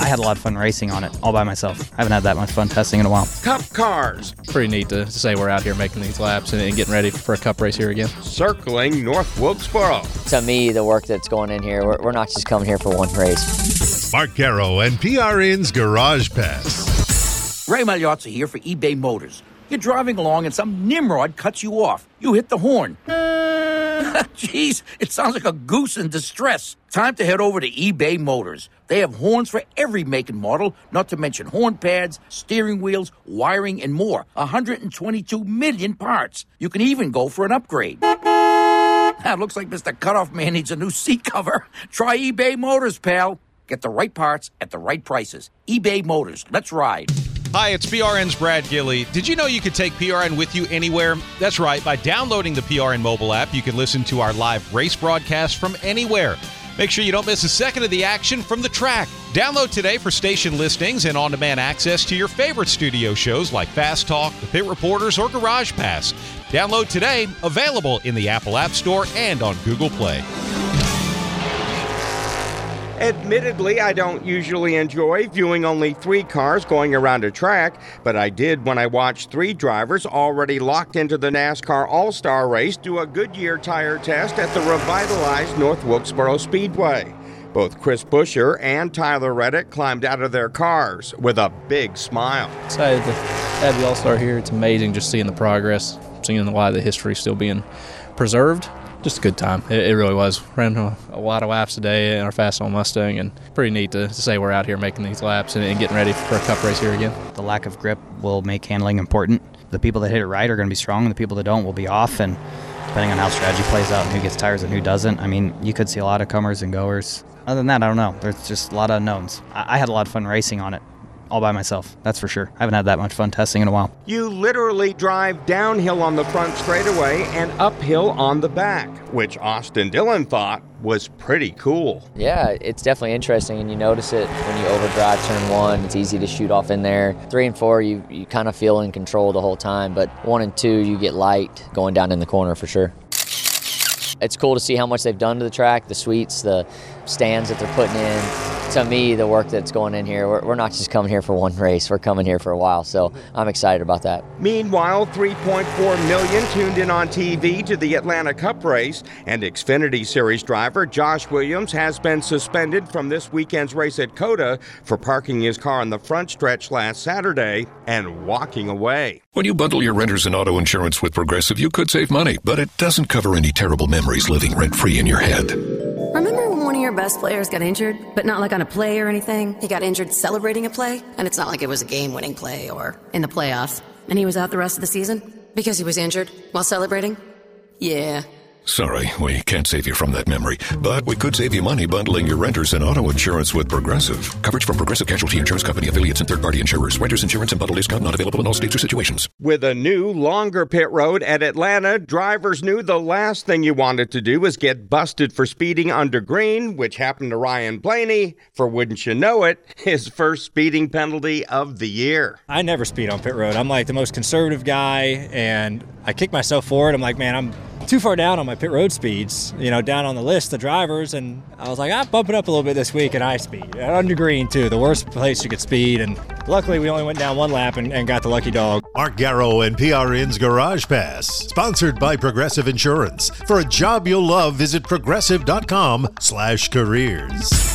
had a lot of fun racing on it all by myself. I haven't had that much fun testing in a while. Cup cars. Pretty neat to say we're out here making these laps and getting ready for a Cup race here again. Circling North Wilkesboro. To me, the work that's going in here, we're not just coming here for one race. Mark Garrow and PRN's Garage Pass. Ray Magliozzi here for eBay Motors. You're driving along and some nimrod cuts you off. You hit the horn. Jeez, it sounds like a goose in distress. Time to head over to eBay Motors. They have horns for every make and model, not to mention horn pads, steering wheels, wiring, and more. 122 million parts. You can even go for an upgrade. Looks like Mr. Cutoff Man needs a new seat cover. Try eBay Motors, pal. Get the right parts at the right prices. eBay Motors. Let's ride. Hi, it's PRN's Brad Gilley. Did you know you could take PRN with you anywhere? That's right. By downloading the PRN mobile app, you can listen to our live race broadcast from anywhere. Make sure you don't miss a second of the action from the track. Download today for station listings and on-demand access to your favorite studio shows like Fast Talk, The Pit Reporters, or Garage Pass. Download today, available in the Apple App Store and on Google Play. Admittedly, I don't usually enjoy viewing only 3 cars going around a track, but I did when I watched 3 drivers already locked into the NASCAR All-Star race do a Goodyear tire test at the revitalized North Wilkesboro Speedway. Both Chris Buescher and Tyler Reddick climbed out of their cars with a big smile. Excited to have the All-Star here. It's amazing just seeing the progress, seeing a lot of the history still being preserved. Just a good time. It really was. Ran a lot of laps today in our Fast Lane Mustang, and pretty neat to say we're out here making these laps and getting ready for a Cup race here again. The lack of grip will make handling important. The people that hit it right are going to be strong, and the people that don't will be off, and depending on how strategy plays out and who gets tires and who doesn't, I mean, you could see a lot of comers and goers. Other than that, I don't know. There's just a lot of unknowns. I had a lot of fun racing on it all by myself, that's for sure. I haven't had that much fun testing in a while. You literally drive downhill on the front straightaway and uphill on the back, which Austin Dillon thought was pretty cool. Yeah, it's definitely interesting, and you notice it when you overdrive turn 1. It's easy to shoot off in there. 3 and 4, you kind of feel in control the whole time, but 1 and 2, you get light going down in the corner for sure. It's cool to see how much they've done to the track, the suites, the stands that they're putting in. To me, the work that's going in here, we're not just coming here for one race. We're coming here for a while, so I'm excited about that. Meanwhile, 3.4 million tuned in on TV to the Atlanta Cup race, and Xfinity Series driver Josh Williams has been suspended from this weekend's race at COTA for parking his car on the front stretch last Saturday and walking away. When you bundle your renters and auto insurance with Progressive, you could save money, but it doesn't cover any terrible memories living rent-free in your head. Remember when one of your best players got injured, but not like on a play or anything? He got injured celebrating a play, and it's not like it was a game-winning play or in the playoffs, and he was out the rest of the season because he was injured while celebrating? Yeah. Sorry, we can't save you from that memory, but we could save you money bundling your renters and auto insurance with Progressive. Coverage from Progressive Casualty Insurance Company, affiliates, and third-party insurers. Renters insurance and bundle discount not available in all states or situations. With a new, longer pit road at Atlanta, drivers knew the last thing you wanted to do was get busted for speeding under green, which happened to Ryan Blaney for, wouldn't you know it, his first speeding penalty of the year. I never speed on pit road. I'm like the most conservative guy, and I kick myself for it. I'm like, man, I'm too far down on my pit road speeds, down on the list of drivers, and I was like, I'm bumping up a little bit this week, and I speed. And under green, too, the worst place you could speed, and luckily we only went down 1 lap and got the lucky dog. Mark Garrow and PRN's Garage Pass, sponsored by Progressive Insurance. For a job you'll love, visit progressive.com/careers.